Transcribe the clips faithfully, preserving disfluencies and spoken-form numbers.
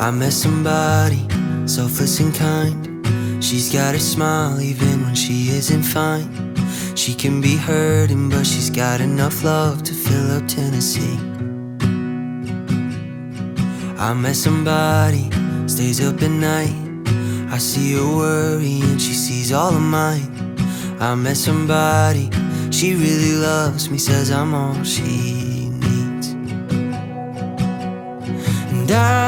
I met somebody, selfless and kind. She's got a smile even when she isn't fine. She can be hurting, but she's got enough love to fill up Tennessee. I met somebody, stays up at night. I see her worry and she sees all of mine. I met somebody, she really loves me, says I'm all she needs. And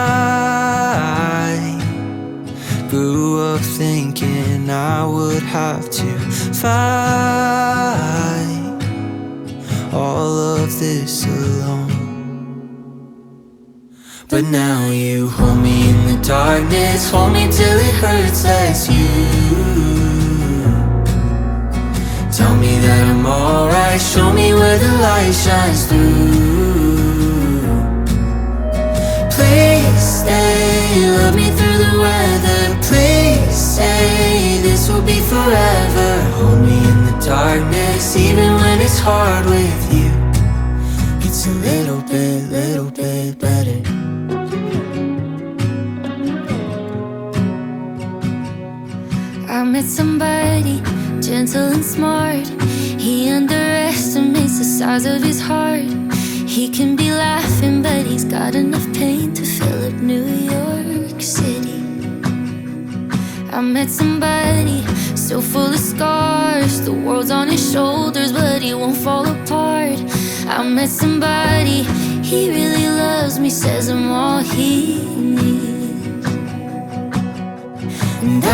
I grew up thinking I would have to fight all of this alone. But now you hold me in the darkness, hold me till it hurts less. You tell me that I'm alright, show me where the light shines through. Please stay, love me through the weather. Please say this will be forever. Hold me in the darkness, even when it's hard with you. It's a little bit, little bit better. I met somebody gentle and smart. He underestimates the size of his heart. He can be laughing, but he's got enough pain to fill up New York City. I met somebody so full of scars. The world's on his shoulders, but he won't fall apart. I met somebody, he really loves me, says I'm all he needs. And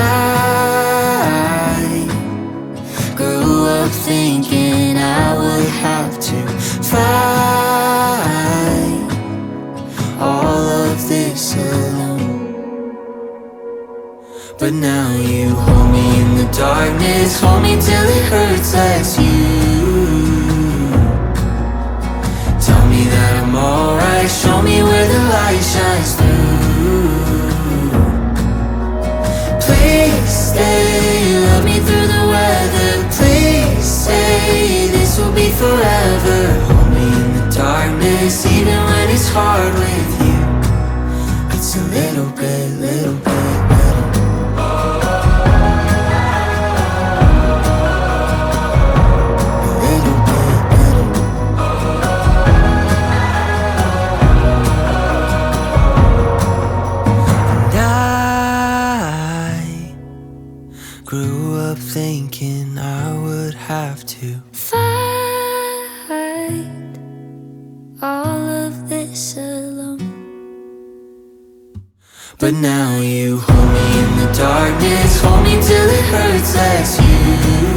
I grew up thinking I would have to fight all of this alone. But now you hold me in the darkness, hold me till it hurts less. You tell me that I'm alright, show me where the light shines through. Please stay, love me through the weather. Please say this will be forever. Hold me in the darkness, even when it's hard with you. It's a little bit, little bit better. A little bit better. And I grew up thinking I would have to Fight all of this alone. But now you hold me in the darkness, hold me till it hurts less. You